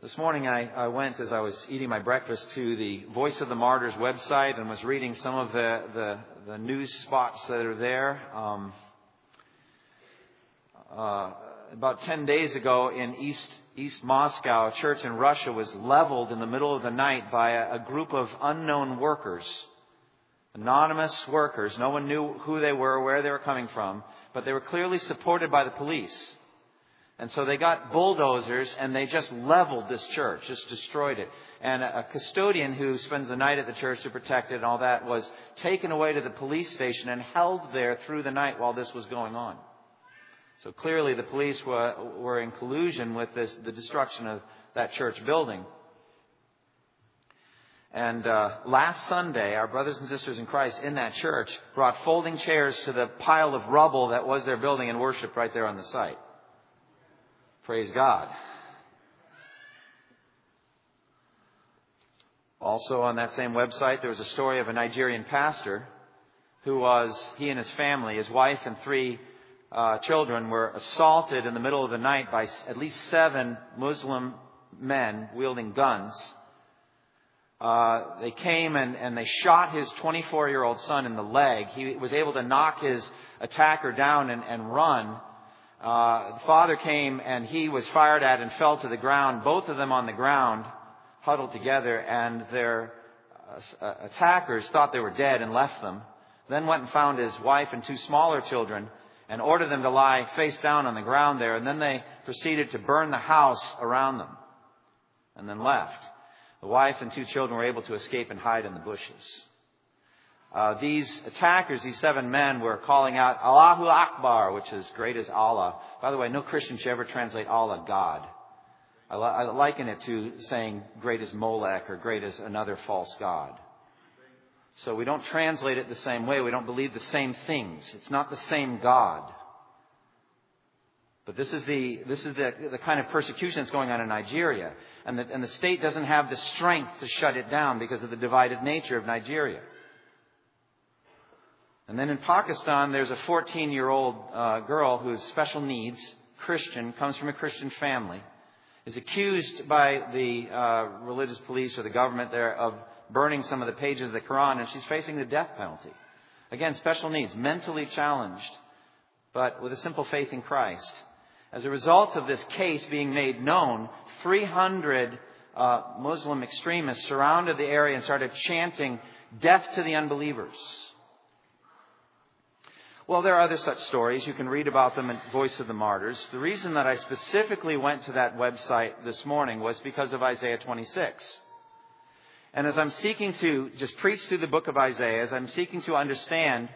This morning I went, as I was eating my breakfast, to the Voice of the Martyrs website and was reading some of the news spots that are there. About 10 days ago in East Moscow, a church in Russia was leveled in the middle of the night by a group of unknown workers, anonymous workers. No one knew who they were, where they were coming from, but they were clearly supported by the police. And so they got bulldozers and they just leveled this church, just destroyed it. And a custodian who spends the night at the church to protect it and all that was taken away to the police station and held there through the night while this was going on. So clearly the police were in collusion with the destruction of that church building. And last Sunday, our brothers and sisters in Christ in that church brought folding chairs to the pile of rubble that was their building and worshiped right there on the site. Praise God. Also on that same website, there was a story of a Nigerian pastor he and his family, his wife and 3 children, were assaulted in the middle of the night by at least 7 Muslim men wielding guns. They came and they shot his 24-year-old son in the leg. He was able to knock his attacker down and run. The father came and he was fired at and fell to the ground. Both of them on the ground, huddled together, and their attackers thought they were dead and left them. Then went and found his wife and 2 smaller children and ordered them to lie face down on the ground there. And then they proceeded to burn the house around them and then left. The wife and 2 children were able to escape and hide in the bushes. These attackers, these 7 men, were calling out Allahu Akbar, which is great as Allah. By the way, no Christian should ever translate Allah God. I liken it to saying great as Molech or great as another false god. So we don't translate it the same way. We don't believe the same things. It's not the same God. But this is the kind of persecution that's going on in Nigeria. And the state doesn't have the strength to shut it down because of the divided nature of Nigeria. And then in Pakistan, there's a 14-year-old girl who has special needs, Christian, comes from a Christian family, is accused by the religious police or the government there of burning some of the pages of the Quran, and she's facing the death penalty. Again, special needs, mentally challenged, but with a simple faith in Christ. As a result of this case being made known, 300 Muslim extremists surrounded the area and started chanting, "Death to the unbelievers." Well, there are other such stories. You can read about them in Voice of the Martyrs. The reason that I specifically went to that website this morning was because of Isaiah 26. And as I'm seeking to just preach through the book of Isaiah, as I'm seeking to understand,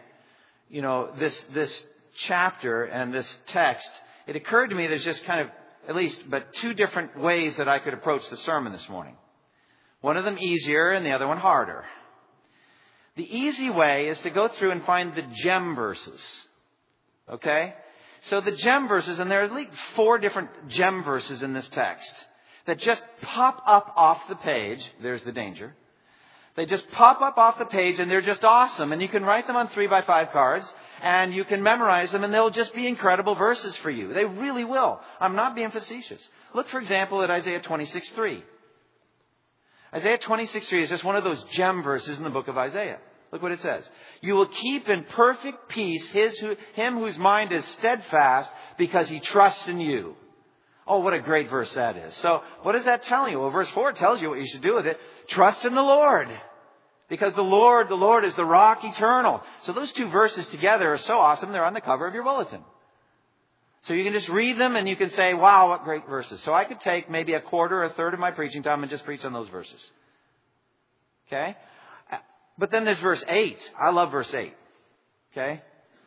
this chapter and this text, it occurred to me there's just kind of at least but 2 different ways that I could approach the sermon this morning. One of them easier and the other one harder. The easy way is to go through and find the gem verses. Okay? So the gem verses, and there are at least 4 different gem verses in this text that just pop up off the page. There's the danger. They just pop up off the page and they're just awesome. And you can write them on 3x5 cards and you can memorize them and they'll just be incredible verses for you. They really will. I'm not being facetious. Look, for example, at Isaiah 26:3. Isaiah 26:3 is just one of those gem verses in the book of Isaiah. Look what it says. You will keep in perfect peace him whose mind is steadfast because he trusts in you. Oh, what a great verse that is. So what does that tell you? Well, verse 4 tells you what you should do with it. Trust in the Lord. Because the Lord is the rock eternal. So those 2 verses together are so awesome, they're on the cover of your bulletin. So you can just read them and you can say, wow, what great verses. So I could take maybe a quarter or a third of my preaching time and just preach on those verses. Okay? But then there's verse 8. I love verse 8. Okay?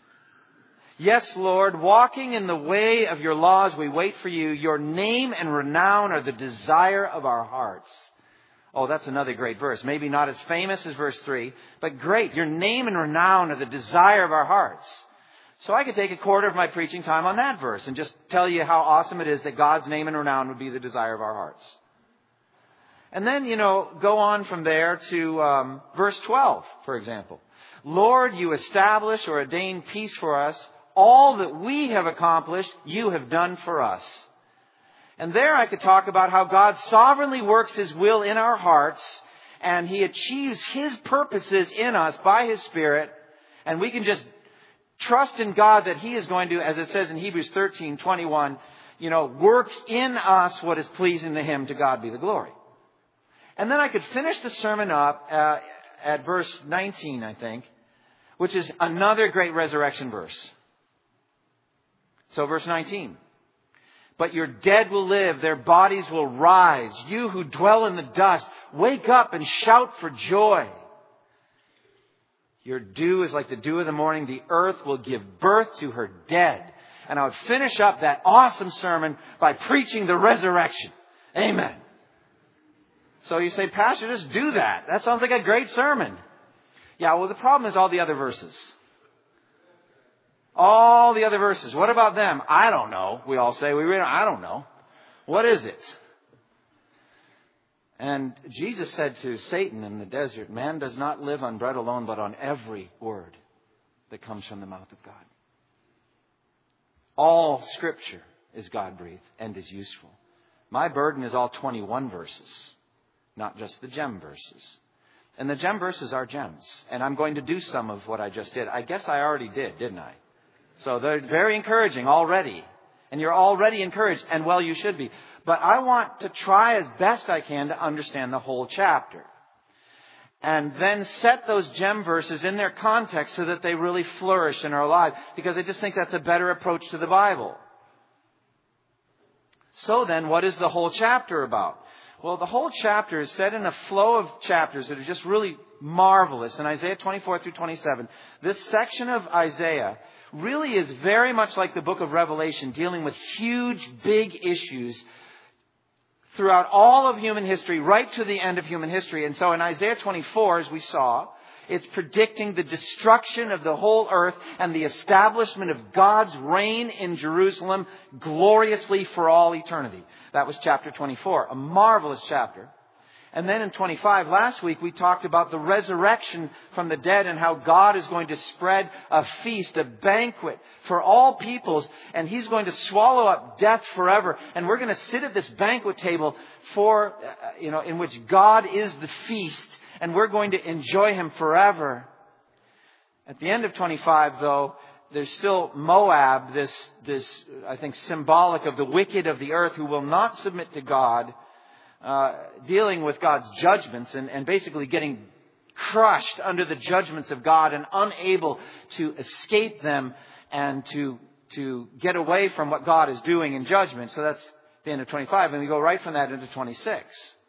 Yes, Lord, walking in the way of your laws, we wait for you. Your name and renown are the desire of our hearts. Oh, that's another great verse. Maybe not as famous as verse 3, but great. Your name and renown are the desire of our hearts. So I could take a quarter of my preaching time on that verse and just tell you how awesome it is that God's name and renown would be the desire of our hearts. And then, go on from there to verse 12, for example. Lord, you establish or ordain peace for us. All that we have accomplished, you have done for us. And there I could talk about how God sovereignly works His will in our hearts, and He achieves His purposes in us by His Spirit, and we can just trust in God that He is going to, as it says in Hebrews 13:21, work in us what is pleasing to Him. To God be the glory. And then I could finish the sermon up at verse 19, I think, which is another great resurrection verse. So verse 19. But your dead will live, their bodies will rise. You who dwell in the dust, wake up and shout for joy. Your dew is like the dew of the morning. The earth will give birth to her dead. And I would finish up that awesome sermon by preaching the resurrection. Amen. So you say, Pastor, just do that. That sounds like a great sermon. Yeah, well, the problem is all the other verses. All the other verses. What about them? I don't know. We all say, I don't know. What is it? And Jesus said to Satan in the desert, man does not live on bread alone, but on every word that comes from the mouth of God. All Scripture is God-breathed and is useful. My burden is all 21 verses, not just the gem verses. And the gem verses are gems. And I'm going to do some of what I just did. I guess I already did, didn't I? So they're very encouraging already. And you're already encouraged. And well, you should be. But I want to try as best I can to understand the whole chapter. And then set those gem verses in their context so that they really flourish in our lives. Because I just think that's a better approach to the Bible. So then, what is the whole chapter about? Well, the whole chapter is set in a flow of chapters that are just really marvelous. In Isaiah 24 through 27, this section of Isaiah really is very much like the book of Revelation, dealing with huge, big issues throughout all of human history, right to the end of human history. And so in Isaiah 24, as we saw, it's predicting the destruction of the whole earth and the establishment of God's reign in Jerusalem gloriously for all eternity. That was chapter 24, a marvelous chapter. And then in 25, last week, we talked about the resurrection from the dead and how God is going to spread a feast, a banquet for all peoples. And He's going to swallow up death forever. And we're going to sit at this banquet table in which God is the feast. And we're going to enjoy Him forever. At the end of 25, though, there's still Moab, this I think, symbolic of the wicked of the earth who will not submit to God. Dealing with God's judgments and basically getting crushed under the judgments of God and unable to escape them and to get away from what God is doing in judgment. So that's the end of 25. And we go right from that into 26.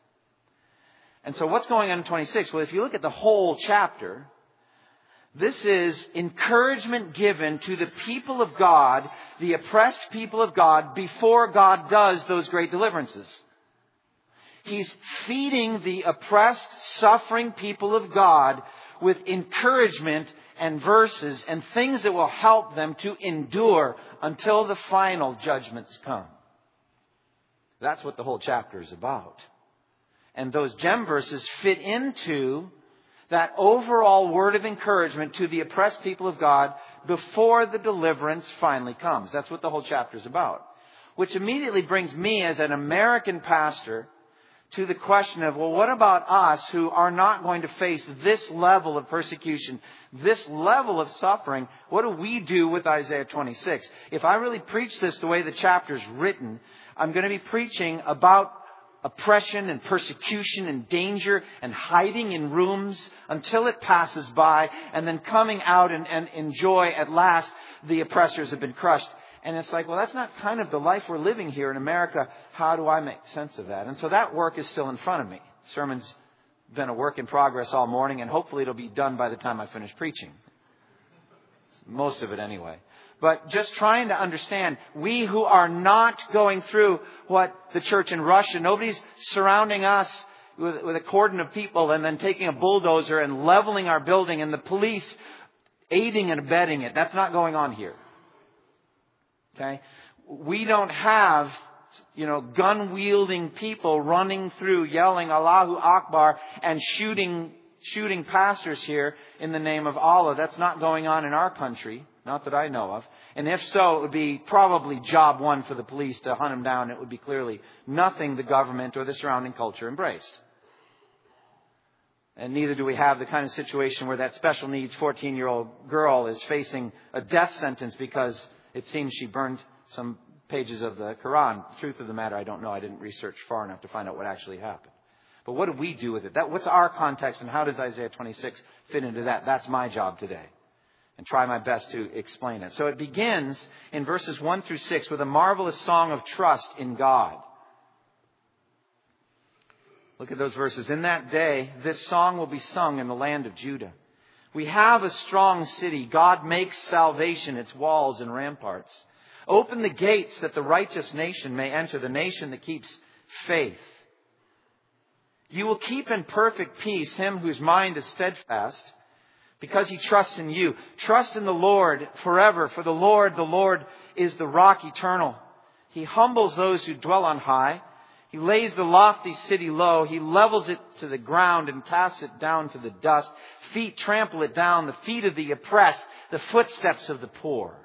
And so what's going on in 26? Well, if you look at the whole chapter, this is encouragement given to the people of God, the oppressed people of God, before God does those great deliverances. He's feeding the oppressed, suffering people of God with encouragement and verses and things that will help them to endure until the final judgments come. That's what the whole chapter is about. And those gem verses fit into that overall word of encouragement to the oppressed people of God before the deliverance finally comes. That's what the whole chapter is about. Which immediately brings me as an American pastor to the question of, well, what about us who are not going to face this level of persecution, this level of suffering? What do we do with Isaiah 26? If I really preach this the way the chapter's written, I'm going to be preaching about oppression and persecution and danger and hiding in rooms until it passes by and then coming out and enjoy at last the oppressors have been crushed. And it's like, well, that's not kind of the life we're living here in America. How do I make sense of that? And so that work is still in front of me. Sermon's been a work in progress all morning, and hopefully it'll be done by the time I finish preaching. Most of it anyway. But just trying to understand, we who are not going through what the church in Russia, nobody's surrounding us with a cordon of people and then taking a bulldozer and leveling our building and the police aiding and abetting it. That's not going on here. Okay? We don't have, gun-wielding people running through yelling Allahu Akbar and shooting pastors here in the name of Allah. That's not going on in our country. Not that I know of. And if so, it would be probably job one for the police to hunt him down. It would be clearly nothing the government or the surrounding culture embraced. And neither do we have the kind of situation where that special needs 14-year-old girl is facing a death sentence because it seems she burned some pages of the Quran. The truth of the matter, I don't know. I didn't research far enough to find out what actually happened. But what do we do with it? What's our context, and how does Isaiah 26 fit into that? That's my job today. And try my best to explain it. So it begins in verses 1 through 6 with a marvelous song of trust in God. Look at those verses. In that day, this song will be sung in the land of Judah. We have a strong city. God makes salvation its walls and ramparts. Open the gates that the righteous nation may enter, the nation that keeps faith. You will keep in perfect peace him whose mind is steadfast, because he trusts in you. Trust in the Lord forever, for the Lord is the rock eternal. He humbles those who dwell on high. He lays the lofty city low. He levels it to the ground and casts it down to the dust. Feet trample it down, the feet of the oppressed, the footsteps of the poor.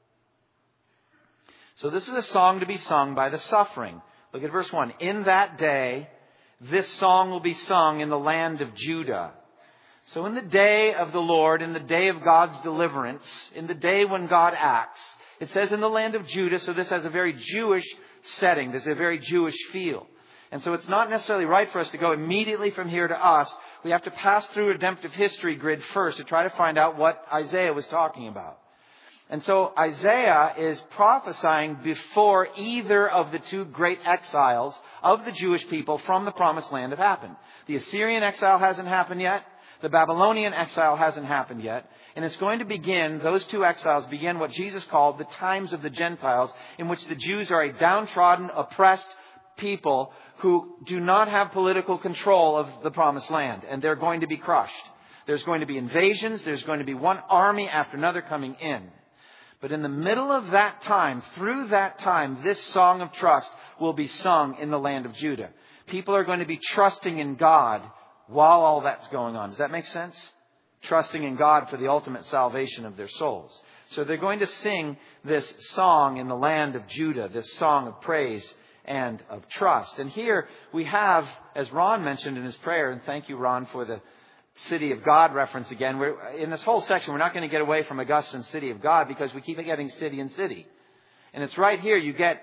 So this is a song to be sung by the suffering. Look at verse 1. In that day, this song will be sung in the land of Judah. So in the day of the Lord, in the day of God's deliverance, in the day when God acts, it says in the land of Judah, so this has a very Jewish setting. There's a very Jewish feel. And so it's not necessarily right for us to go immediately from here to us. We have to pass through a redemptive history grid first to try to find out what Isaiah was talking about. And so Isaiah is prophesying before either of the two great exiles of the Jewish people from the promised land have happened. The Assyrian exile hasn't happened yet. The Babylonian exile hasn't happened yet. And it's going to begin, those two exiles begin what Jesus called the times of the Gentiles, in which the Jews are a downtrodden, oppressed people who do not have political control of the promised land. And they're going to be crushed. There's going to be invasions. There's going to be one army after another coming in. But in the middle of that time, through that time, this song of trust will be sung in the land of Judah. People are going to be trusting in God while all that's going on. Does that make sense? Trusting in God for the ultimate salvation of their souls. So they're going to sing this song in the land of Judah, this song of praise and of trust. And here we have, as Ron mentioned in his prayer, and thank you, Ron, for the City of God reference again. In this whole section, we're not going to get away from Augustine's City of God because we keep getting city and city. And it's right here you get,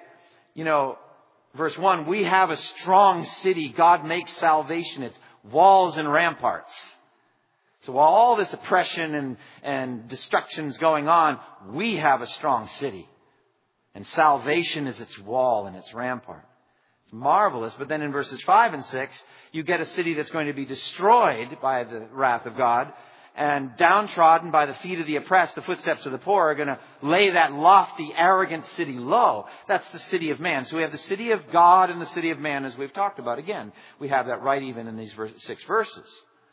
verse 1, we have a strong city. God makes salvation its walls and ramparts. So while all this oppression and destruction is going on, we have a strong city. And salvation is its wall and its rampart. It's marvelous. But then in verses 5 and 6, you get a city that's going to be destroyed by the wrath of God and downtrodden by the feet of the oppressed. The footsteps of the poor are going to lay that lofty, arrogant city low. That's the city of man. So we have the city of God and the city of man, as we've talked about. Again, we have that right even in these 6 verses.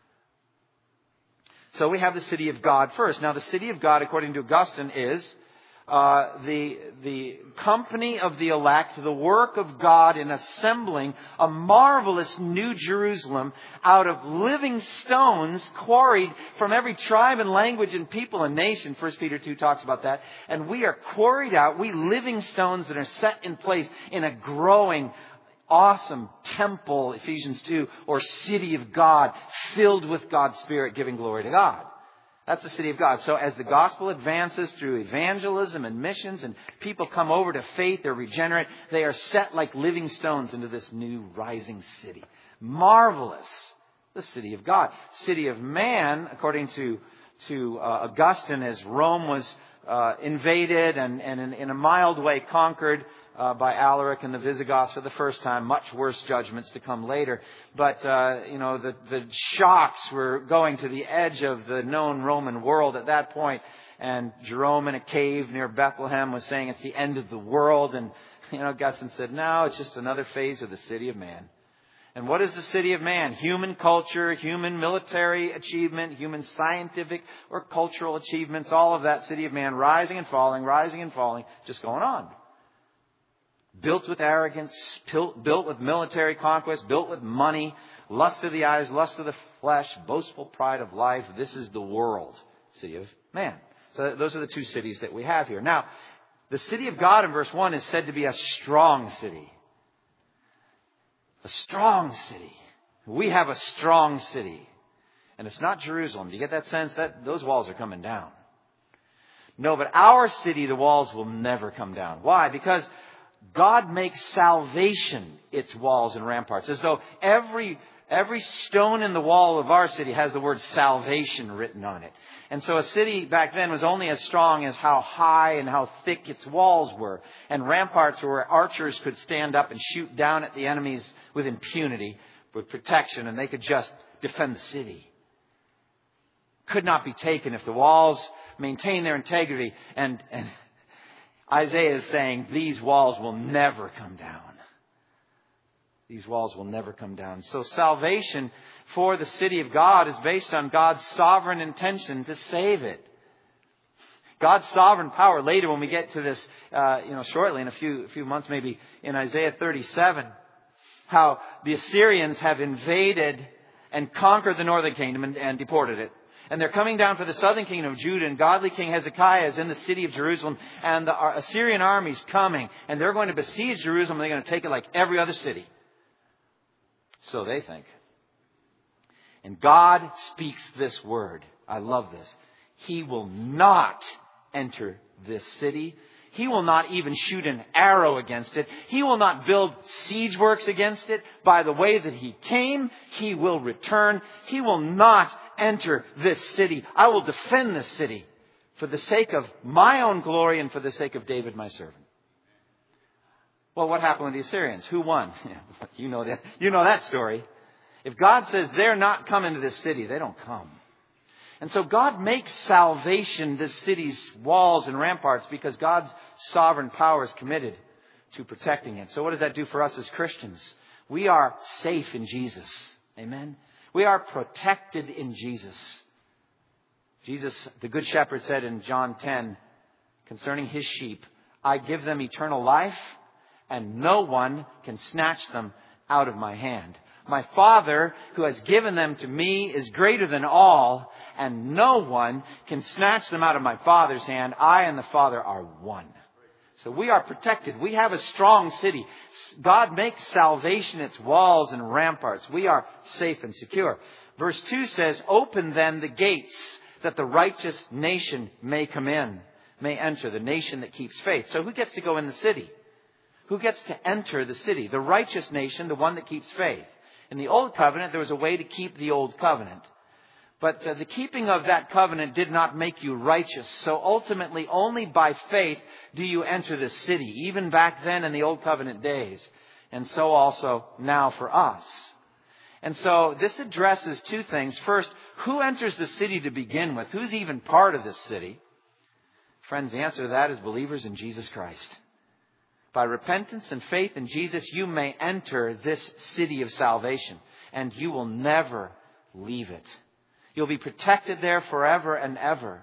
So we have the city of God first. Now the city of God, according to Augustine, is the company of the elect, the work of God in assembling a marvelous new Jerusalem out of living stones quarried from every tribe and language and people and nation. 1 Peter 2 talks about that. And we are quarried out, we living stones that are set in place in a growing, awesome temple, Ephesians 2, or city of God, filled with God's Spirit, giving glory to God. That's the city of God. So as the gospel advances through evangelism and missions and people come over to faith, they're regenerate, they are set like living stones into this new rising city. Marvelous. The city of God. City of man, according to Augustine, as Rome was invaded and in a mild way conquered by Alaric and the Visigoths for the first time. Much worse judgments to come later. But, the shocks were going to the edge of the known Roman world at that point. And Jerome in a cave near Bethlehem was saying it's the end of the world. And, Augustine said, no, it's just another phase of the city of man. And what is the city of man? Human culture, human military achievement, human scientific or cultural achievements, all of that city of man rising and falling, just going on. Built with arrogance, built with military conquest, built with money, lust of the eyes, lust of the flesh, boastful pride of life. This is the world, city of man. So those are the two cities that we have here. Now, the city of God in verse 1 is said to be a strong city. A strong city. We have a strong city. And it's not Jerusalem. Do you get that sense? That those walls are coming down. No, but our city, the walls will never come down. Why? Because God makes salvation its walls and ramparts. As though every stone in the wall of our city has the word salvation written on it. And so a city back then was only as strong as how high and how thick its walls were. And ramparts were where archers could stand up and shoot down at the enemies with impunity, with protection, and they could just defend the city. Could not be taken if the walls maintain their integrity. And Isaiah is saying these walls will never come down. These walls will never come down. So salvation for the city of God is based on God's sovereign intention to save it. God's sovereign power. Later when we get to this, shortly in a few months, maybe in Isaiah 37, how the Assyrians have invaded and conquered the northern kingdom and deported it. And they're coming down for the southern kingdom of Judah, and godly King Hezekiah is in the city of Jerusalem, and the Assyrian army's coming, and they're going to besiege Jerusalem, and they're going to take it like every other city. So they think. And God speaks this word. I love this. He will not enter this city. He will not even shoot an arrow against it. He will not build siege works against it. By the way that he came, he will return. He will not enter this city. I will defend this city for the sake of my own glory and for the sake of David, my servant. Well, what happened with the Assyrians? Who won? You know that story. If God says they're not coming to this city, they don't come. And so God makes salvation this city's walls and ramparts because God's sovereign power is committed to protecting it. So what does that do for us as Christians? We are safe in Jesus. Amen. We are protected in Jesus. Jesus, the Good Shepherd, said in John 10 concerning his sheep, I give them eternal life and no one can snatch them out of my hand. My Father, who has given them to me, is greater than all, and no one can snatch them out of my Father's hand. I and the Father are one. So we are protected. We have a strong city. God makes salvation its walls and ramparts. We are safe and secure. Verse 2 says, open then the gates that the righteous nation may come in, may enter, the nation that keeps faith. So who gets to go in the city? Who gets to enter the city? The righteous nation, the one that keeps faith. In the Old Covenant, there was a way to keep the Old Covenant. But the keeping of that covenant did not make you righteous. So ultimately, only by faith do you enter the city, even back then in the Old Covenant days. And so also now for us. And so this addresses two things. First, who enters the city to begin with? Who's even part of this city? Friends, the answer to that is believers in Jesus Christ. By repentance and faith in Jesus, you may enter this city of salvation, and you will never leave it. You'll be protected there forever and ever.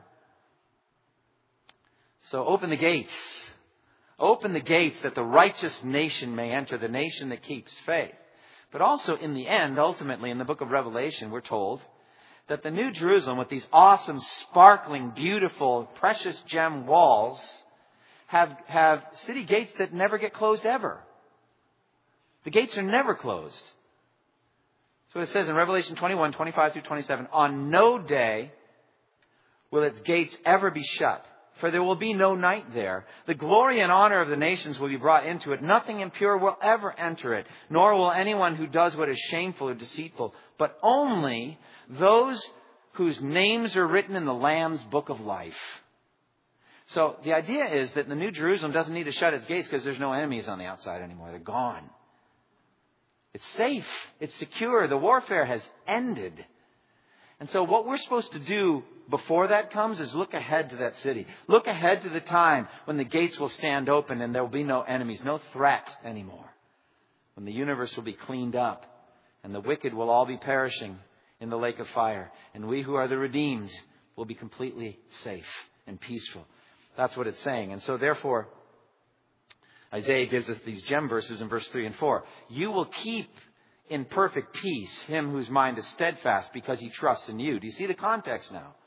So open the gates. Open the gates that the righteous nation may enter, the nation that keeps faith. But also in the end, ultimately in the book of Revelation, we're told that the New Jerusalem with these awesome, sparkling, beautiful, precious gem walls have city gates that never get closed ever. The gates are never closed. That's what it says in Revelation 21, 25 through 27. On no day will its gates ever be shut, for there will be no night there. The glory and honor of the nations will be brought into it. Nothing impure will ever enter it, nor will anyone who does what is shameful or deceitful, but only those whose names are written in the Lamb's book of life. So the idea is that the New Jerusalem doesn't need to shut its gates because there's no enemies on the outside anymore. They're gone. It's safe. It's secure. The warfare has ended. And so what we're supposed to do before that comes is look ahead to that city. Look ahead to the time when the gates will stand open and there will be no enemies, no threat anymore. When the universe will be cleaned up and the wicked will all be perishing in the lake of fire. And we who are the redeemed will be completely safe and peaceful. That's what it's saying. And so therefore, Isaiah gives us these gem verses in verse 3 and 4. You will keep in perfect peace him whose mind is steadfast because he trusts in you. Do you see the context now?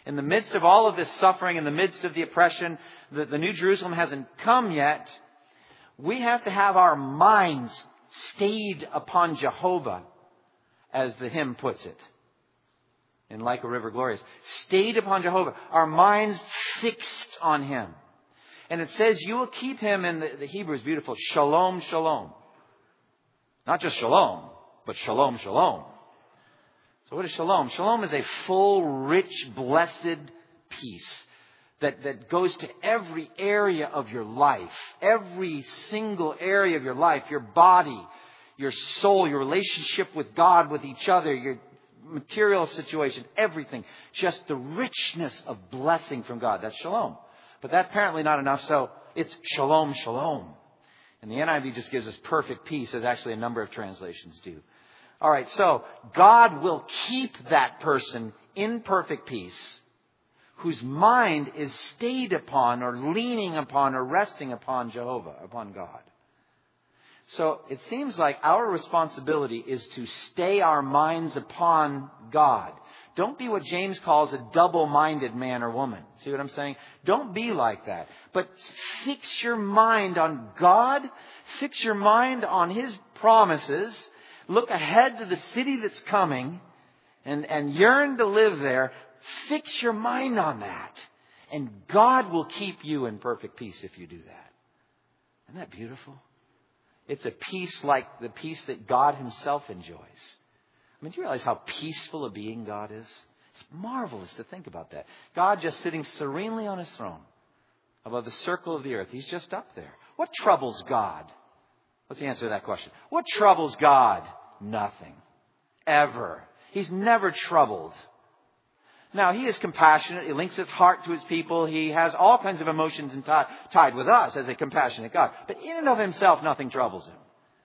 In the midst of all of this suffering, in the midst of the oppression, the New Jerusalem hasn't come yet. We have to have our minds stayed upon Jehovah, as the hymn puts it. In Like a River Glorious. Stayed upon Jehovah. Our minds fixed on Him. And it says you will keep Him in the Hebrew is beautiful. Shalom, shalom. Not just shalom, but shalom, shalom. So what is shalom? Shalom is a full, rich, blessed peace that goes to every area of your life. Every single area of your life. Your body, your soul, your relationship with God, with each other, your material situation, everything. Just the richness of blessing from God. That's shalom. But that's apparently not enough, so it's shalom, shalom. And the NIV just gives us perfect peace, as actually a number of translations do. All right, so God will keep that person in perfect peace whose mind is stayed upon or leaning upon or resting upon Jehovah, upon God. So it seems like our responsibility is to stay our minds upon God. Don't be what James calls a double-minded man or woman. See what I'm saying? Don't be like that. But fix your mind on God. Fix your mind on His promises. Look ahead to the city that's coming and yearn to live there. Fix your mind on that. And God will keep you in perfect peace if you do that. Isn't that beautiful? It's a peace like the peace that God Himself enjoys. I mean, do you realize how peaceful a being God is? It's marvelous to think about that. God just sitting serenely on His throne above the circle of the earth. He's just up there. What troubles God? What's the answer to that question? What troubles God? Nothing. Ever. He's never troubled. Now, He is compassionate. He links His heart to His people. He has all kinds of emotions tied with us as a compassionate God. But in and of Himself, nothing troubles Him.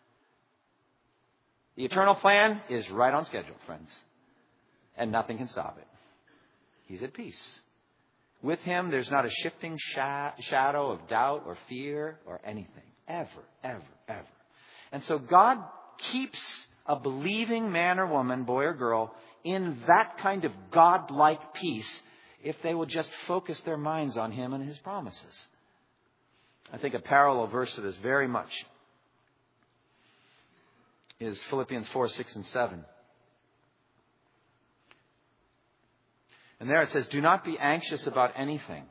The eternal plan is right on schedule, friends. And nothing can stop it. He's at peace. With Him, there's not a shifting shadow of doubt or fear or anything. Ever, ever, ever. And so God keeps a believing man or woman, boy or girl, in that kind of God-like peace if they will just focus their minds on Him and His promises. I think a parallel verse to this very much is Philippians 4, 6, and 7. And there it says, do not be anxious about anything,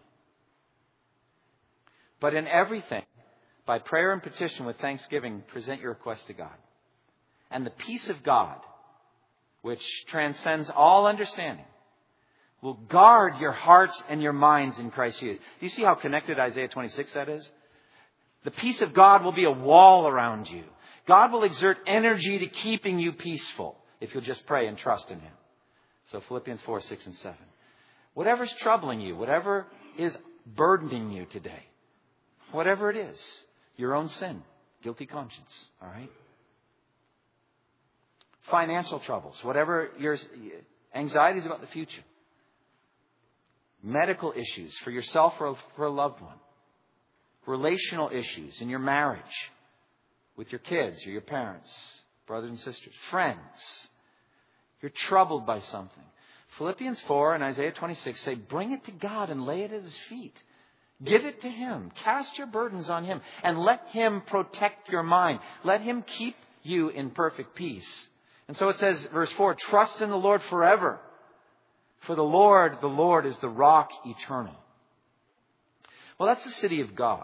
but in everything, by prayer and petition with thanksgiving, present your requests to God. And the peace of God, which transcends all understanding, will guard your hearts and your minds in Christ Jesus. Do you see how connected Isaiah 26 that is? The peace of God will be a wall around you. God will exert energy to keeping you peaceful if you'll just pray and trust in Him. So Philippians 4, 6, and 7. Whatever's troubling you, whatever is burdening you today, whatever it is, your own sin, guilty conscience, all right? Financial troubles, whatever your anxieties about the future, medical issues for yourself or for a loved one, relational issues in your marriage, with your kids or your parents, brothers and sisters, friends. You're troubled by something. Philippians 4 and Isaiah 26 say, bring it to God and lay it at His feet. Give it to Him. Cast your burdens on Him and let Him protect your mind. Let Him keep you in perfect peace. And so it says, verse 4, trust in the Lord forever. For the Lord is the rock eternal. Well, that's the city of God.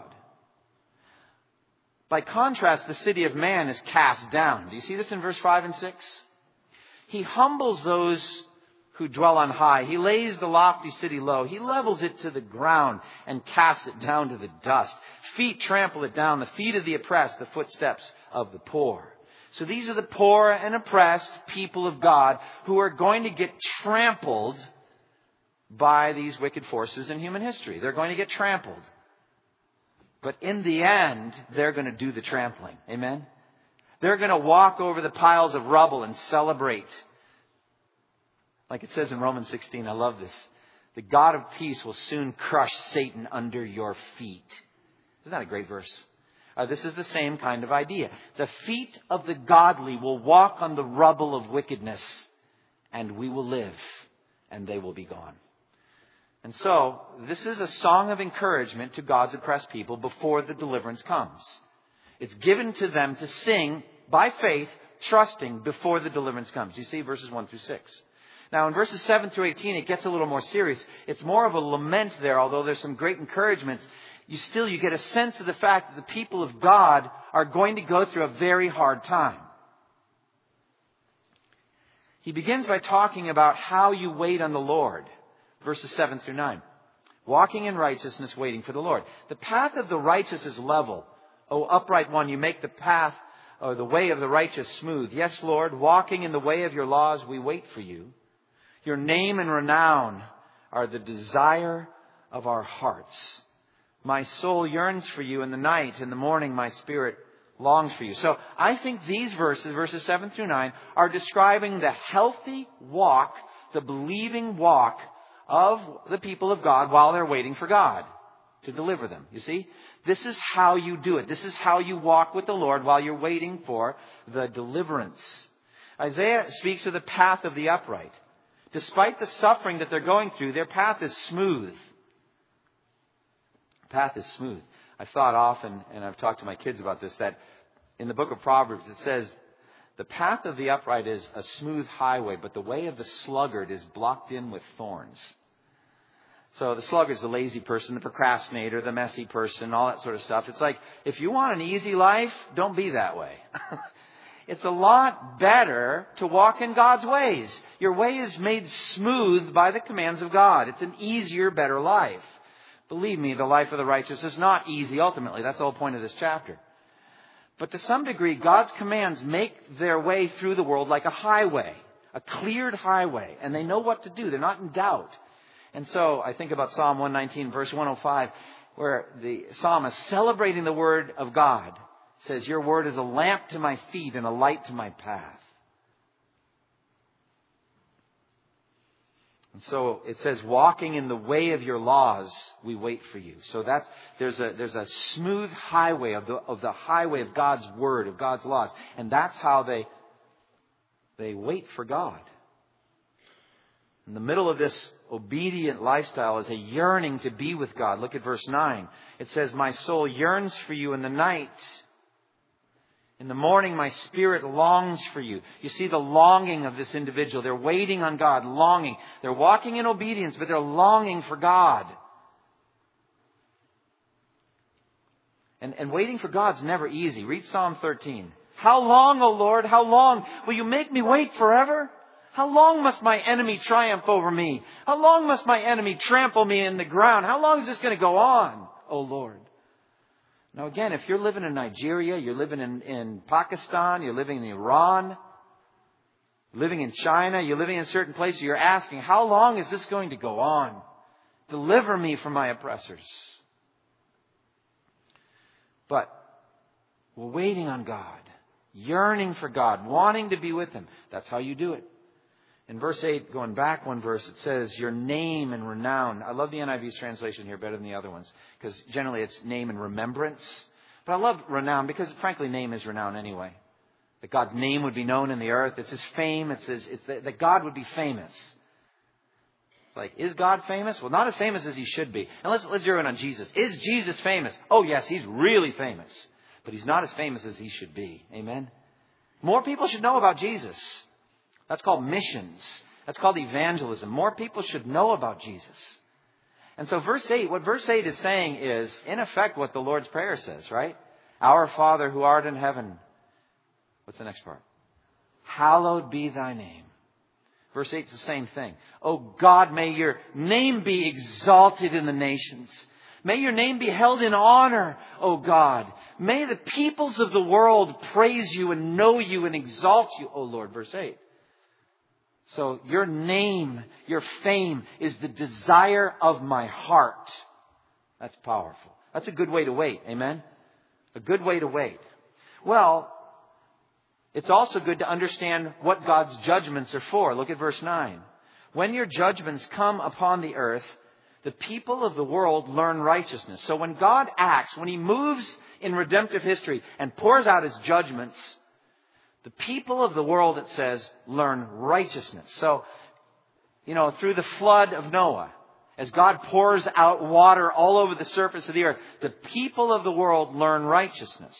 By contrast, the city of man is cast down. Do you see this in verse 5 and 6? He humbles those who dwell on high. He lays the lofty city low. He levels it to the ground and casts it down to the dust. Feet trample it down. The feet of the oppressed, the footsteps of the poor. So these are the poor and oppressed people of God who are going to get trampled by these wicked forces in human history. They're going to get trampled. But in the end, they're going to do the trampling. Amen? They're going to walk over the piles of rubble and celebrate. Like it says in Romans 16, I love this. The God of peace will soon crush Satan under your feet. Isn't that a great verse? This is the same kind of idea. The feet of the godly will walk on the rubble of wickedness, and we will live, and they will be gone. And so, this is a song of encouragement to God's oppressed people before the deliverance comes. It's given to them to sing by faith, trusting before the deliverance comes. You see verses 1 through 6. Now in verses 7 through 18, it gets a little more serious. It's more of a lament there, although there's some great encouragements. You get a sense of the fact that the people of God are going to go through a very hard time. He begins by talking about how you wait on the Lord. Verses 7 through 9. Walking in righteousness, waiting for the Lord. The path of the righteous is level. O upright one, you make the path or the way of the righteous smooth. Yes, Lord, walking in the way of your laws, we wait for you. Your name and renown are the desire of our hearts. My soul yearns for you in the night. In the morning, my spirit longs for you. So I think these verses 7 through 9, are describing the healthy walk, the believing walk of the people of God while they're waiting for God to deliver them. You see? This is how you do it. This is how you walk with the Lord while you're waiting for the deliverance. Isaiah speaks of the path of the upright. Despite the suffering that they're going through, their path is smooth. The path is smooth. I've thought often, and I've talked to my kids about this, that in the book of Proverbs it says, the path of the upright is a smooth highway, but the way of the sluggard is blocked in with thorns. So the sluggard is the lazy person, the procrastinator, the messy person, all that sort of stuff. It's like, if you want an easy life, don't be that way. It's a lot better to walk in God's ways. Your way is made smooth by the commands of God. It's an easier, better life. Believe me, the life of the righteous is not easy ultimately. That's the whole point of this chapter. But to some degree, God's commands make their way through the world like a highway, a cleared highway. And they know what to do. They're not in doubt. And so I think about Psalm 119, verse 105, where the psalmist, celebrating the word of God, says, your word is a lamp to my feet and a light to my path. And so it says, walking in the way of your laws, we wait for you. So there's a smooth highway of the highway of God's word, of God's laws. And that's how they wait for God. In the middle of this obedient lifestyle is a yearning to be with God. Look at verse 9. It says, my soul yearns for you in the night. In the morning, my spirit longs for you. You see the longing of this individual. They're waiting on God, longing. They're walking in obedience, but they're longing for God. And waiting for God's never easy. Read Psalm 13. How long, O Lord, how long? Will you make me wait forever? How long must my enemy triumph over me? How long must my enemy trample me in the ground? How long is this going to go on, O Lord? Now again, if you're living in Nigeria, you're living in Pakistan, you're living in Iran, living in China, you're living in certain places, you're asking, how long is this going to go on? Deliver me from my oppressors. But we're waiting on God, yearning for God, wanting to be with Him. That's how you do it. In verse 8, going back one verse, it says, your name and renown. I love the NIV's translation here better than the other ones, because generally it's name and remembrance. But I love renown because, frankly, name is renown anyway. That God's name would be known in the earth. It's His fame. It's that God would be famous. Like, is God famous? Well, not as famous as He should be. And let's zero in on Jesus. Is Jesus famous? Oh, yes, He's really famous. But He's not as famous as He should be. Amen? More people should know about Jesus. That's called missions. That's called evangelism. More people should know about Jesus. And so what verse 8 is saying is, in effect, what the Lord's Prayer says, right? Our Father who art in heaven. What's the next part? Hallowed be thy name. Verse 8 is the same thing. Oh God, may your name be exalted in the nations. May your name be held in honor, O God. May the peoples of the world praise you and know you and exalt you, O Lord. Verse 8. So your name, your fame is the desire of my heart. That's powerful. That's a good way to wait. Amen? A good way to wait. Well, it's also good to understand what God's judgments are for. Look at verse 9. When your judgments come upon the earth, the people of the world learn righteousness. So when God acts, when He moves in redemptive history and pours out His judgments, the people of the world, it says, learn righteousness. So, through the flood of Noah As God pours out water all over the surface of the earth, the people of the world learn righteousness.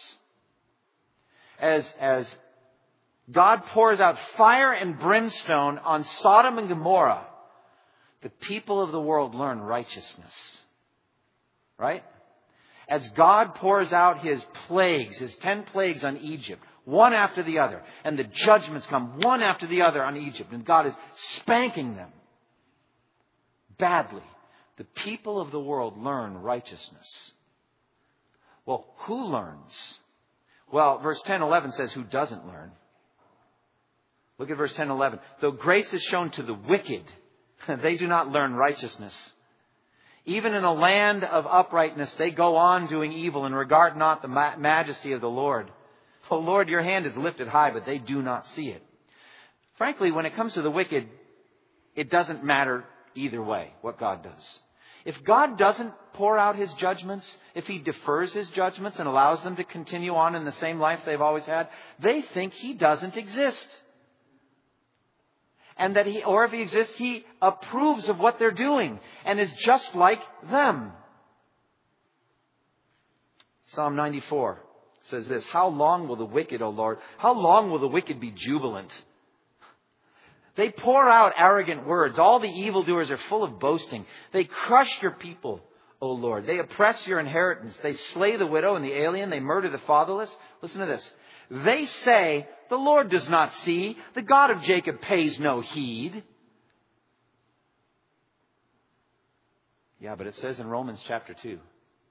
As God pours out fire and brimstone on Sodom and Gomorrah, the people of the world learn righteousness. Right? As God pours out His plagues, His 10 plagues on Egypt, one after the other, and the judgments come one after the other on Egypt, and God is spanking them badly, the people of the world learn righteousness. Well, who learns? Well, verse 10:11 says, who doesn't learn? Look at verse 10:11. Though grace is shown to the wicked, they do not learn righteousness. Even in a land of uprightness, they go on doing evil and regard not the majesty of the Lord. Oh Lord, your hand is lifted high, but they do not see it. Frankly, when it comes to the wicked, it doesn't matter either way what God does. If God doesn't pour out His judgments, if He defers His judgments and allows them to continue on in the same life they've always had, they think He doesn't exist. And that or if He exists, He approves of what they're doing and is just like them. Psalm 94 says this, how long will the wicked, O Lord, how long will the wicked be jubilant? They pour out arrogant words. All the evildoers are full of boasting. They crush your people, O Lord. They oppress your inheritance. They slay the widow and the alien. They murder the fatherless. Listen to this. They say, the Lord does not see. The God of Jacob pays no heed. Yeah, but it says in Romans chapter 2.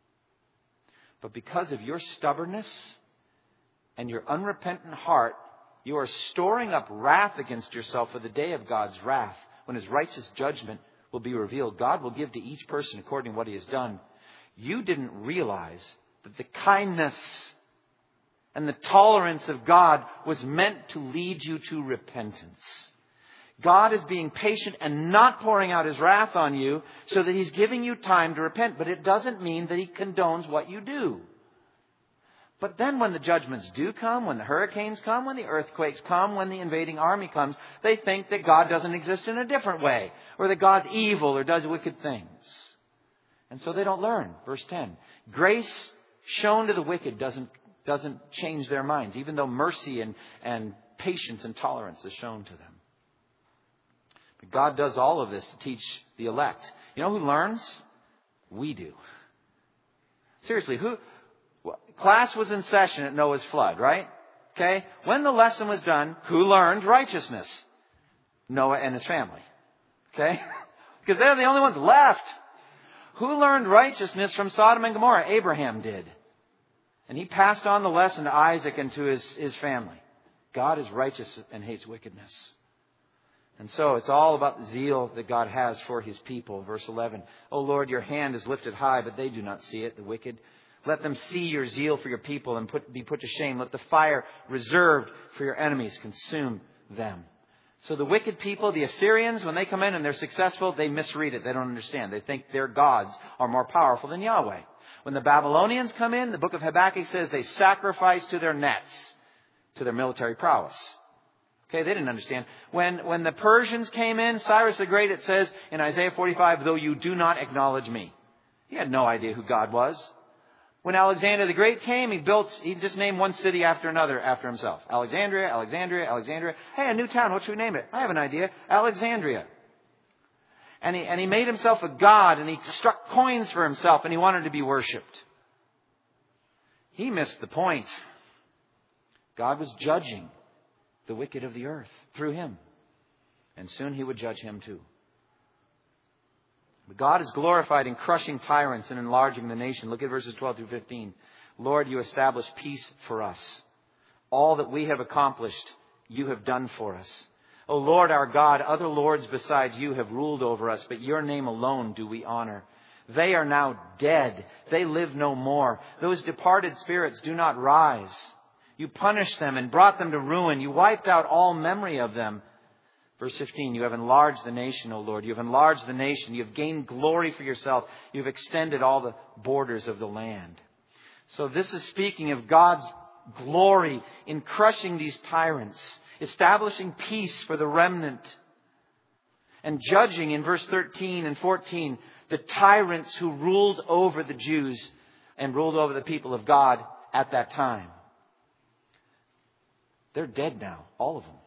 But because of your stubbornness and your unrepentant heart, you are storing up wrath against yourself for the day of God's wrath, when His righteous judgment will be revealed. God will give to each person according to what he has done. You didn't realize that the kindness and the tolerance of God was meant to lead you to repentance. God is being patient and not pouring out His wrath on you so that He's giving you time to repent. But it doesn't mean that He condones what you do. But then when the judgments do come, when the hurricanes come, when the earthquakes come, when the invading army comes, they think that God doesn't exist in a different way, or that God's evil or does wicked things. And so they don't learn. Verse 10. Grace shown to the wicked doesn't change their minds, even though mercy and patience and tolerance is shown to them. But God does all of this to teach the elect. You know who learns? We do. Seriously, class was in session at Noah's flood, right? Okay. When the lesson was done, who learned righteousness? Noah and his family. Okay. Because they're the only ones left. Who learned righteousness from Sodom and Gomorrah? Abraham did. And he passed on the lesson to Isaac and to his family. God is righteous and hates wickedness. And so it's all about the zeal that God has for His people. Verse 11. O Lord, your hand is lifted high, but they do not see it, the wicked. Let them see your zeal for your people and be put to shame. Let the fire reserved for your enemies consume them. So the wicked people, the Assyrians, when they come in and they're successful, they misread it. They don't understand. They think their gods are more powerful than Yahweh. When the Babylonians come in, the book of Habakkuk says they sacrifice to their nets, to their military prowess. Okay, they didn't understand. When the Persians came in, Cyrus the Great, it says in Isaiah 45, though you do not acknowledge me. He had no idea who God was. When Alexander the Great came, he just named one city after another after himself. Alexandria, Alexandria, Alexandria. Hey, a new town. What should we name it? I have an idea. Alexandria. And he made himself a god, and he struck coins for himself, and he wanted to be worshipped. He missed the point. God was judging the wicked of the earth through him. And soon He would judge him too. But God is glorified in crushing tyrants and enlarging the nation. Look at verses 12 through 15. Lord, you establish peace for us. All that we have accomplished, you have done for us. O Lord our God, other lords besides you have ruled over us, but your name alone do we honor. They are now dead. They live no more. Those departed spirits do not rise. You punished them and brought them to ruin. You wiped out all memory of them. Verse 15, you have enlarged the nation, O Lord. You have enlarged the nation. You have gained glory for yourself. You have extended all the borders of the land. So this is speaking of God's glory in crushing these tyrants, establishing peace for the remnant, and judging in verse 13 and 14 the tyrants who ruled over the Jews and ruled over the people of God at that time. They're dead now, all of them.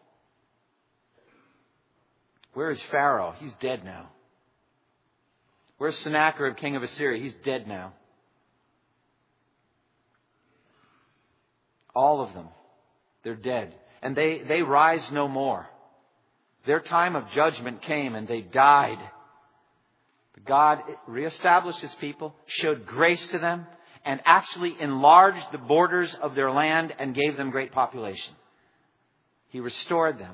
Where is Pharaoh? He's dead now. Where's Sennacherib, king of Assyria? He's dead now. All of them. They're dead. And they rise no more. Their time of judgment came and they died. But God reestablished His people, showed grace to them, and actually enlarged the borders of their land and gave them great population. He restored them.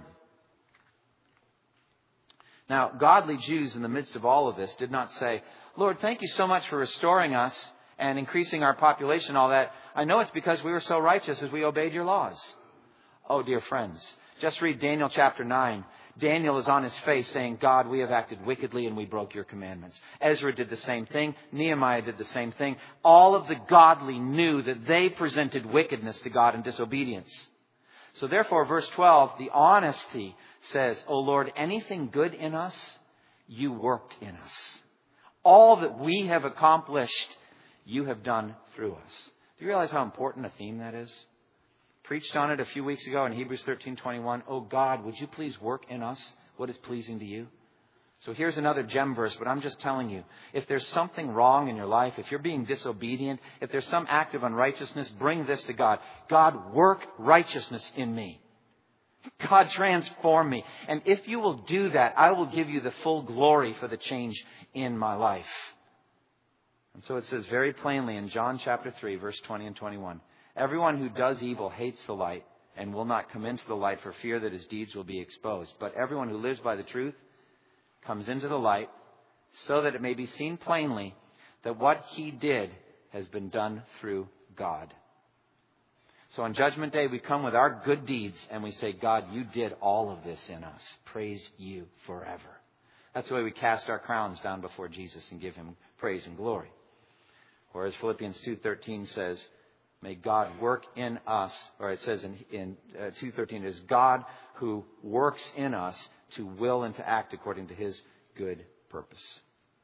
Now, godly Jews in the midst of all of this did not say, Lord, thank you so much for restoring us and increasing our population, all that. I know it's because we were so righteous as we obeyed your laws. Oh, dear friends, just read Daniel chapter 9. Daniel is on his face saying, God, we have acted wickedly and we broke your commandments. Ezra did the same thing. Nehemiah did the same thing. All of the godly knew that they presented wickedness to God and disobedience. So therefore, verse 12, the honesty says, O Lord, anything good in us, you worked in us. All that we have accomplished, you have done through us. Do you realize how important a theme that is? Preached on it a few weeks ago in Hebrews 13:21. Oh God, would you please work in us what is pleasing to you? So here's another gem verse, but I'm just telling you, if there's something wrong in your life, if you're being disobedient, if there's some act of unrighteousness, bring this to God. God, work righteousness in me. God, transform me. And if you will do that, I will give you the full glory for the change in my life. And so it says very plainly in John chapter 3, verse 20 and 21, everyone who does evil hates the light and will not come into the light for fear that his deeds will be exposed. But everyone who lives by the truth comes into the light so that it may be seen plainly that what he did has been done through God. So on Judgment Day, we come with our good deeds and we say, God, you did all of this in us. Praise you forever. That's the way we cast our crowns down before Jesus and give Him praise and glory. Or as Philippians 2:13 says, may God work in us, or it says in 2:13, it is God who works in us to will and to act according to His good purpose.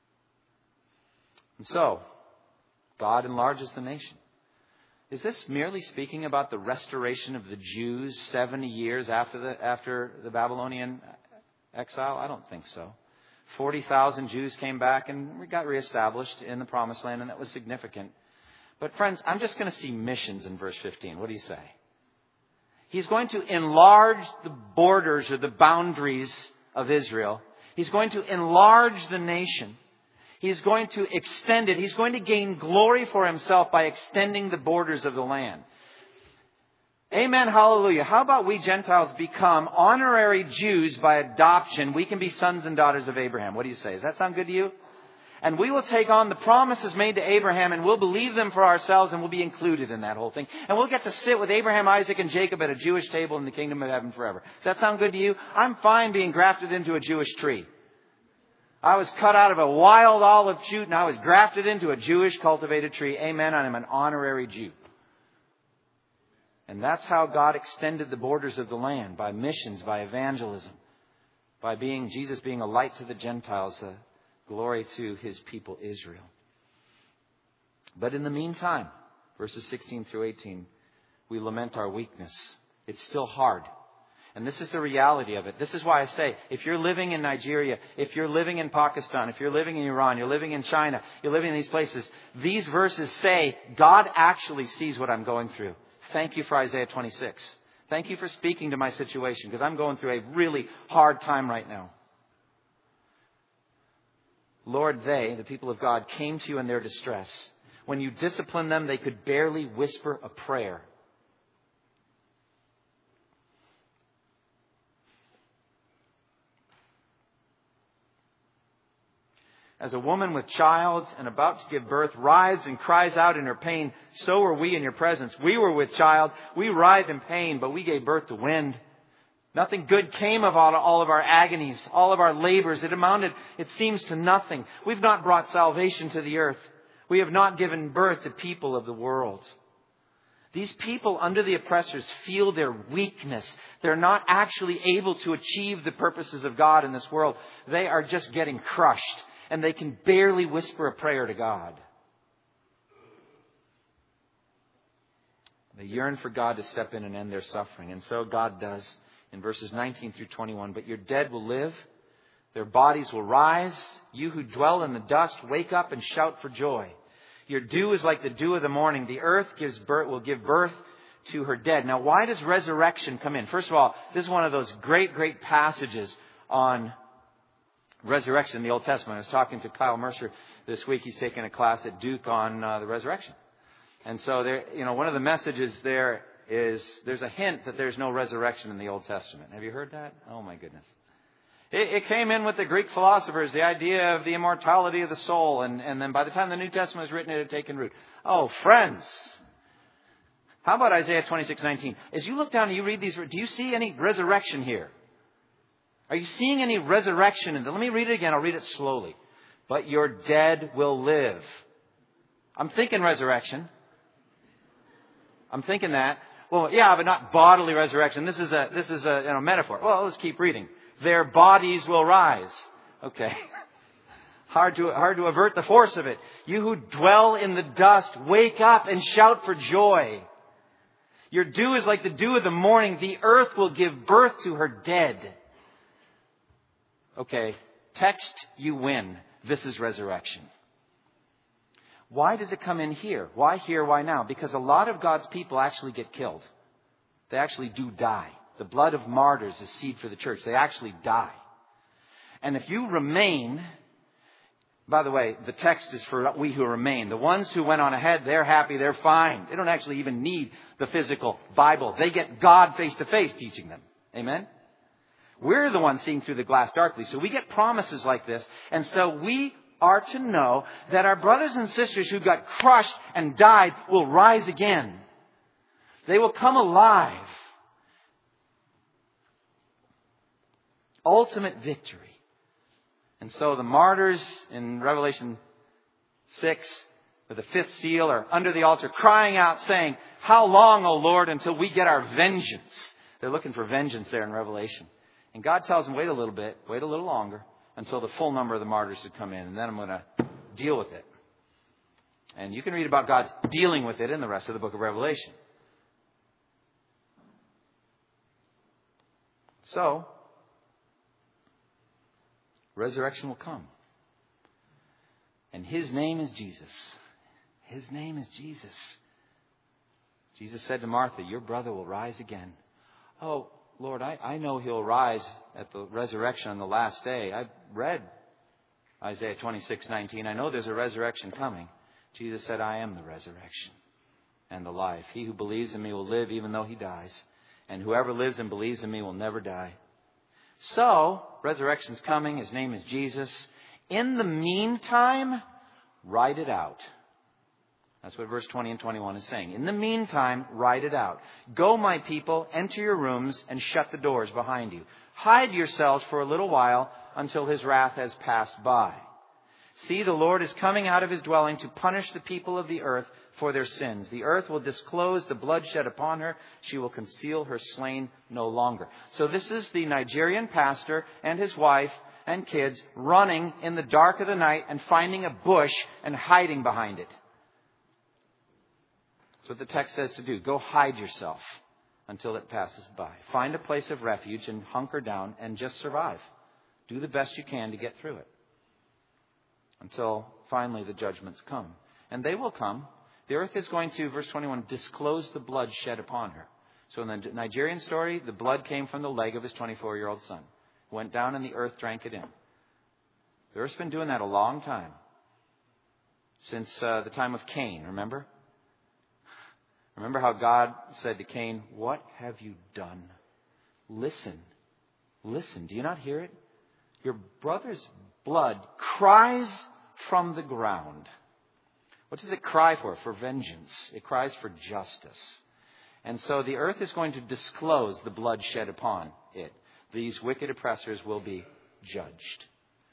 And so, God enlarges the nation. Is this merely speaking about the restoration of the Jews 70 years after the Babylonian exile? I don't think so. 40,000 Jews came back and got reestablished in the Promised Land, and that was significant. But friends, I'm just going to see missions in verse 15. What do you say? He's going to enlarge the borders or the boundaries of Israel. He's going to enlarge the nation. He's going to extend it. He's going to gain glory for Himself by extending the borders of the land. Amen. Hallelujah. How about we Gentiles become honorary Jews by adoption? We can be sons and daughters of Abraham. What do you say? Does that sound good to you? And we will take on the promises made to Abraham and we'll believe them for ourselves and we'll be included in that whole thing. And we'll get to sit with Abraham, Isaac, and Jacob at a Jewish table in the kingdom of heaven forever. Does that sound good to you? I'm fine being grafted into a Jewish tree. I was cut out of a wild olive shoot and I was grafted into a Jewish cultivated tree. Amen. I am an honorary Jew. And that's how God extended the borders of the land, by missions, by evangelism, by Jesus being a light to the Gentiles, a glory to His people Israel. But in the meantime, verses 16 through 18, we lament our weakness. It's still hard. And this is the reality of it. This is why I say, if you're living in Nigeria, if you're living in Pakistan, if you're living in Iran, you're living in China, you're living in these places, these verses say, God actually sees what I'm going through. Thank you for Isaiah 26. Thank you for speaking to my situation, because I'm going through a really hard time right now. Lord, they, the people of God, came to you in their distress. When you disciplined them, they could barely whisper a prayer. As a woman with child and about to give birth writhes and cries out in her pain, so were we in your presence. We were with child. We writhed in pain, but we gave birth to wind. Nothing good came of all of our agonies, all of our labors. It amounted, it seems, to nothing. We've not brought salvation to the earth. We have not given birth to people of the world. These people under the oppressors feel their weakness. They're not actually able to achieve the purposes of God in this world. They are just getting crushed. and they can barely whisper a prayer to God. They yearn for God to step in and end their suffering. And so God does in verses 19 through 21. But your dead will live. Their bodies will rise. You who dwell in the dust, wake up and shout for joy. Your dew is like the dew of the morning. The earth will give birth to her dead. Now, why does resurrection come in? First of all, this is one of those great, great passages on resurrection in the Old Testament. I was talking to Kyle Mercer this week. He's taking a class at Duke on the resurrection. And so there, one of the messages there is there's a hint that there's no resurrection in the Old Testament. Have you heard that? Oh, my goodness. It came in with the Greek philosophers, the idea of the immortality of the soul. And then by the time the New Testament was written, it had taken root. Oh, friends. How about Isaiah 26:19? As you look down and you read these, do you see any resurrection here? Are you seeing any resurrection in them? Let me read it again. I'll read it slowly. But your dead will live. I'm thinking resurrection. I'm thinking that. Well, yeah, but not bodily resurrection. This is a metaphor. Well, let's keep reading. Their bodies will rise. Okay. Hard to avert the force of it. You who dwell in the dust, wake up and shout for joy. Your dew is like the dew of the morning. The earth will give birth to her dead. Okay. Text, you win. This is resurrection. Why does it come in here? Why here? Why now? Because a lot of God's people actually get killed. They actually do die. The blood of martyrs is seed for the church. They actually die. And if you remain, by the way, the text is for we who remain. The ones who went on ahead, they're happy, they're fine. They don't actually even need the physical Bible. They get God face to face teaching them. Amen? We're the ones seeing through the glass darkly. So we get promises like this. And so we are to know that our brothers and sisters who got crushed and died will rise again. They will come alive. Ultimate victory. And so the martyrs in Revelation 6, with the fifth seal, are under the altar crying out saying, how long, O Lord, until we get our vengeance? They're looking for vengeance there in Revelation. And God tells them, wait a little bit, wait a little longer, until the full number of the martyrs have come in. And then I'm going to deal with it. And you can read about God's dealing with it in the rest of the book of Revelation. So, resurrection will come. And His name is Jesus. His name is Jesus. Jesus said to Martha, your brother will rise again. Oh, Lord, I know He'll rise at the resurrection on the last day. I've read Isaiah 26:19. I know there's a resurrection coming. Jesus said, I am the resurrection and the life. He who believes in me will live even though he dies. And whoever lives and believes in me will never die. So, resurrection's coming. His name is Jesus. In the meantime, write it out. That's what verse 20 and 21 is saying. In the meantime, write it out. Go, my people, enter your rooms and shut the doors behind you. Hide yourselves for a little while until His wrath has passed by. See, the Lord is coming out of His dwelling to punish the people of the earth for their sins. The earth will disclose the blood shed upon her. She will conceal her slain no longer. So this is the Nigerian pastor and his wife and kids running in the dark of the night and finding a bush and hiding behind it. That's what the text says to do. Go hide yourself until it passes by. Find a place of refuge and hunker down and just survive. Do the best you can to get through it. Until finally the judgments come. And they will come. The earth is going to, verse 21, disclose the blood shed upon her. So in the Nigerian story, the blood came from the leg of his 24-year-old son. Went down and the earth drank it in. The earth's been doing that a long time. Since the time of Cain, remember? Remember how God said to Cain, what have you done? Listen. Listen. Do you not hear it? Your brother's blood cries from the ground. What does it cry for? For vengeance. It cries for justice. And so the earth is going to disclose the blood shed upon it. These wicked oppressors will be judged.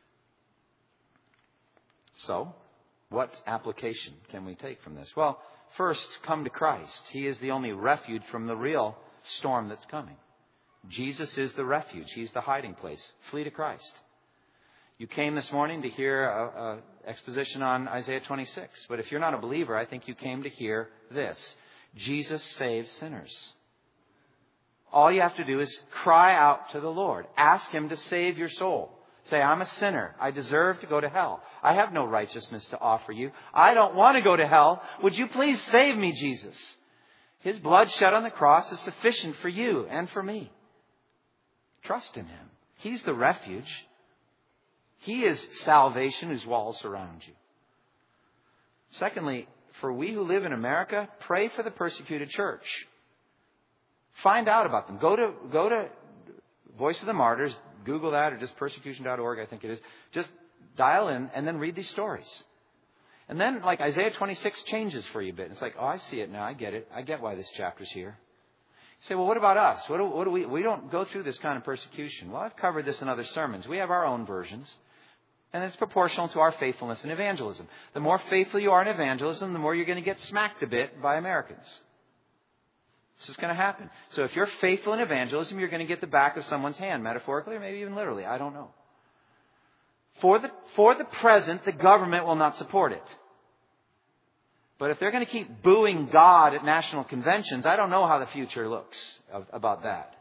So, what application can we take from this? Well, first, come to Christ. He is the only refuge from the real storm that's coming. Jesus is the refuge. He's the hiding place. Flee to Christ. You came this morning to hear an exposition on Isaiah 26. But if you're not a believer, I think you came to hear this. Jesus saves sinners. All you have to do is cry out to the Lord. Ask Him to save your soul. Say, I'm a sinner. I deserve to go to hell. I have no righteousness to offer you. I don't want to go to hell. Would you please save me, Jesus? His blood shed on the cross is sufficient for you and for me. Trust in Him. He's the refuge. He is salvation whose walls surround you. Secondly, for we who live in America, pray for the persecuted church. Find out about them. Go to Voice of the Martyrs, Google that, or just persecution.org, I think it is. Just dial in and then read these stories. And then, like Isaiah 26 changes for you a bit. It's like, oh, I see it now. I get it. I get why this chapter's here. You say, well, what about us? What do we don't go through this kind of persecution. Well, I've covered this in other sermons. We have our own versions. And it's proportional to our faithfulness in evangelism. The more faithful you are in evangelism, the more you're going to get smacked a bit by Americans. This is going to happen. So if you're faithful in evangelism, you're going to get the back of someone's hand, metaphorically or maybe even literally. I don't know. For the present, the government will not support it. But if they're going to keep booing God at national conventions, I don't know how the future looks about that.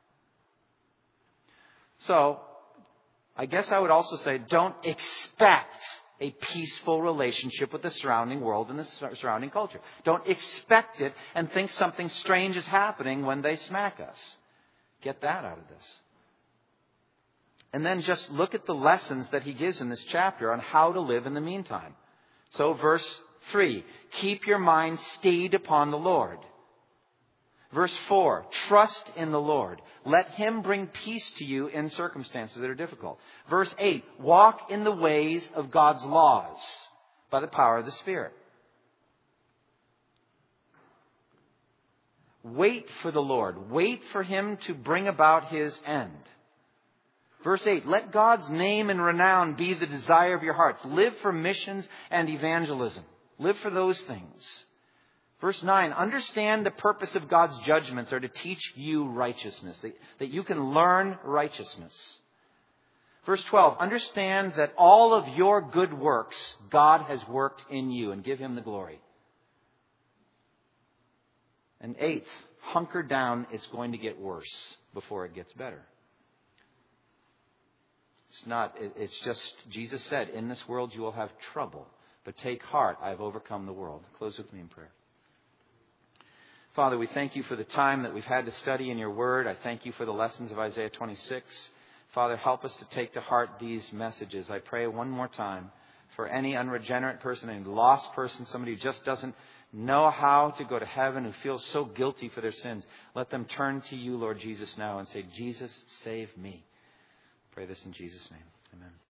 So, I guess I would also say, don't expect a peaceful relationship with the surrounding world and the surrounding culture. Don't expect it and think something strange is happening when they smack us. Get that out of this. And then just look at the lessons that he gives in this chapter on how to live in the meantime. So verse 3, keep your mind stayed upon the Lord. Verse 4, trust in the Lord. Let Him bring peace to you in circumstances that are difficult. Verse 8, walk in the ways of God's laws by the power of the Spirit. Wait for the Lord. Wait for Him to bring about His end. Verse 8, let God's name and renown be the desire of your hearts. Live for missions and evangelism. Live for those things. Verse 9, understand the purpose of God's judgments are to teach you righteousness, that you can learn righteousness. Verse 12, understand that all of your good works God has worked in you, and give Him the glory. And 8th, hunker down, it's going to get worse before it gets better. It's just, Jesus said, in this world you will have trouble, but take heart, I have overcome the world. Close with me in prayer. Father, we thank You for the time that we've had to study in Your Word. I thank You for the lessons of Isaiah 26. Father, help us to take to heart these messages. I pray one more time for any unregenerate person, any lost person, somebody who just doesn't know how to go to heaven, who feels so guilty for their sins. Let them turn to You, Lord Jesus, now and say, Jesus, save me. Pray this in Jesus' name. Amen.